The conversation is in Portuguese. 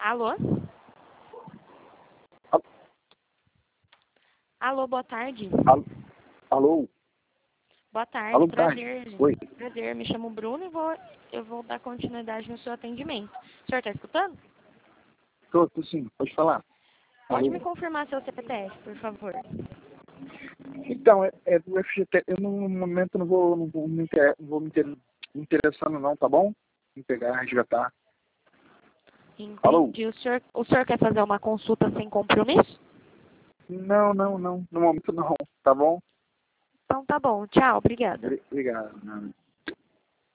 Alô? Al- Alô, boa tarde. Alô? Boa tarde, Alô, prazer. tarde. Oi. Prazer, me chamo Bruno e eu vou dar continuidade no seu atendimento. O senhor está escutando? Tô sim, pode falar. Pode Alô? me confirmar seu CPF, por favor? Então, é do FGT. Eu no momento não vou me interessando não, tá bom? Em pegar, resgatar. Alô? Entendi. O senhor quer fazer uma consulta sem compromisso? Não. No momento não, tá bom? Então tá bom. Tchau, obrigada. Obrigado.